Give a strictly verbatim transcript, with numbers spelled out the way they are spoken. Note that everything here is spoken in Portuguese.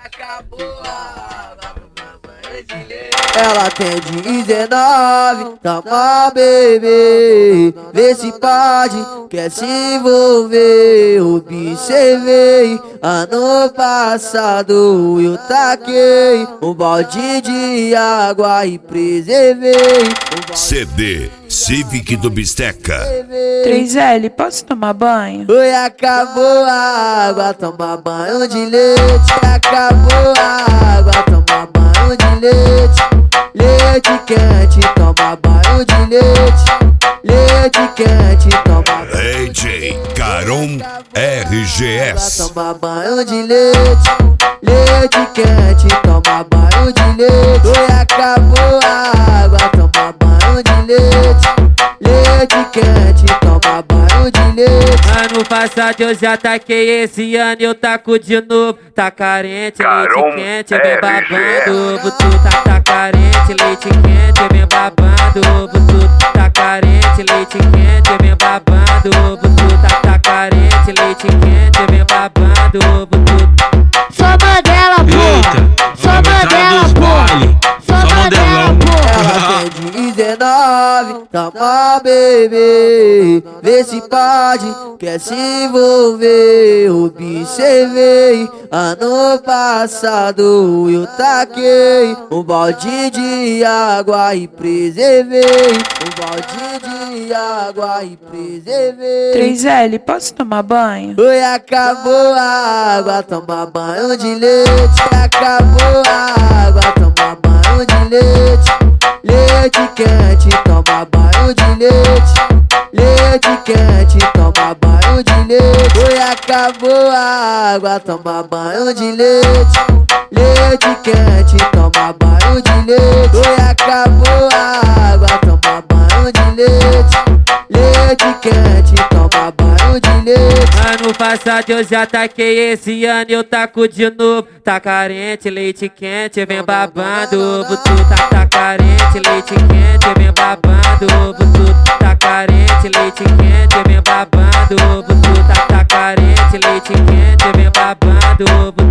acabou a água, toma banho de leite. Ela tem dezenove, toma bebê, vê se pode, quer se envolver. Observei, ano passado eu taquei um balde de água e preservei. C D Civic do Bisteca. três L, posso tomar banho? Oi, acabou a água, toma banho de leite. Acabou a água, toma banho de leite. Leite quente, toma banho de leite. Leite quente, toma banho de leite. D J Caron R G S. Toma banho de leite. Leite quente, toma banho de leite. Oi, acabou a água, toma banho de leite. Leite quente, toma banho de leite. Ano passado eu já taquei, esse ano eu taco de novo. Tá carente, leite quente, vem babando. Ovo tu tá, tá carente, leite quente, vem babando. Ovo tu tá carente, leite quente, vem babando. Ovo tu tá, tá carente, leite quente, vem babando. Ovo tu. Só Mandela, porra! Só Mandela, porra! Só Mandela, porra! Ela tem dezenove, toma bebê, vê se pode, quer se envolver. Observei, ano passado eu taquei um balde de água e preservei. Um balde de água e preservei. três L, posso tomar banho? Oi, acabou a água, toma banho de leite. Acabou a água, toma banho de leite. Leite quente, toma banho de leite. Leite quente, toma banho de leite. Oi, acabou a água, toma banho de leite. Leite quente, toma banho de leite. Oi, acabou a água, toma banho de leite. Leite quente, toma banho de leite. Ano passado eu já taquei, esse ano eu taco de novo. Tá carente, leite quente, vem babando. Ovo tu tá, tá carente, leite quente, vem babando. Ovo tu tá carente, leite quente, vem babando. Ovo tu tá, tá carente, leite quente, vem babando. Ovo